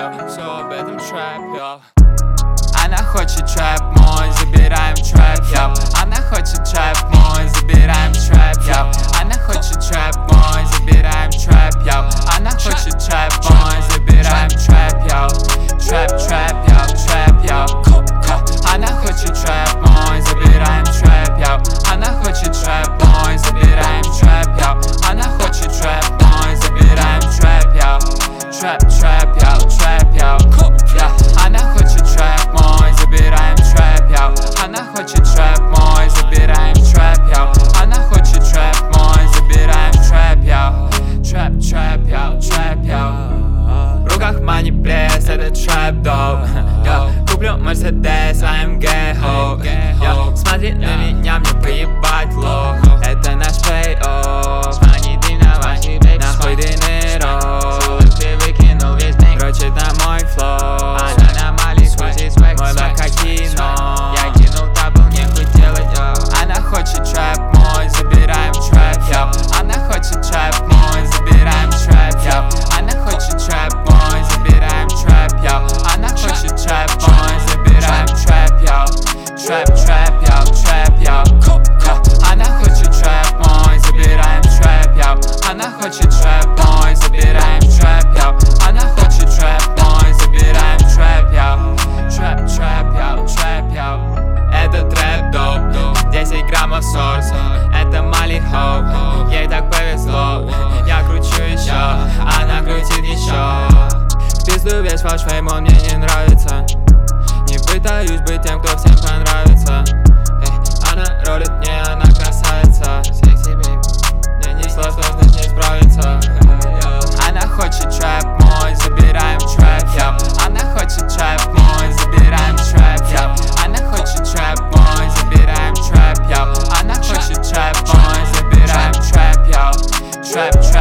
йо, все об этом трэп, йо. Она хочет трэп мой, забираем трэп, йо. Она хочет трэп мой, забираем трэп, йо. Она хочет трэп мой, забираем трэп, йо. Она хочет трэп мой, забираем трэп, йо. Трэп, трэп, йо, трэп, йо. Она хочет трэп мой, забираем трэп, йо. Она хочет трэп мой, забираем трэп, йо. Она хочет трэп мой, забираем трэп, йо. Трэп, трэп, йо, трэп, йо. Она хочет трэп мой, забираем трэп, йо. Она хочет трэп мой, забираем трэп, йо. Она хочет трэп мой, забираем трэп, йо. Трэп, трэп, йо, трэп, йо. В руках мани пресс, это трэп доп. Куплю Мерседес, AMG, ho. Смотри на меня, мне поебать, лох. Это наш пей-офф. Смани дым на вашей бейб, нахуй дынеров. Ты выкинул весь день, дрочит на мой флоу. Она на мали сквозит свек, мой бак как кино. Я кинул табл, нехуй делать, йо. Она хочет трэп мой, забираем трэп, йо. Она хочет трэп мой, забираем трэп, йо. Она хочет трэп мой, забираем трэп, йо. Она хочет трэп мой, забираем трэп, йо. Трэп, трэп, йо, трэп, йо. Она хочет трэп мой, забираем трэп, йо. Она хочет трэп мой, забираем трэп, йо. Она хочет трэп мой, забираем трэп, йо. Трэп, трэп, йо, трэп, йо. Это трэп доп, 10 граммов сорс. Это Мали хоу, ей так повезло. Я кручу еще, она крутит еще. В пизду весь ваш фейм, он мне не нравится. Не пытаюсь быть тем, кто всем понравится. Она ролит мне, она красавица. Секси бейб, мне не сложно с ней справиться. Она хочет трэп мой, забираем трэп, йо. Она хочет трэп мой, забираем трэп, йо. Она хочет трэп мой, забираем трэп, йо. Она хочет трэп мой, забираем трэп, йо. Трэп,